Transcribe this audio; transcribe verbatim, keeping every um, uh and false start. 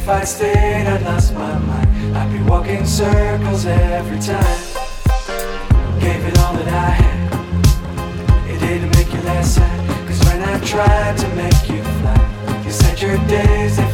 If I stayed, I'd lost my mind. I'd be walking circles every time. Gave it all that I had. It didn't make you less sad, 'cause when I tried to make you fly, you said your days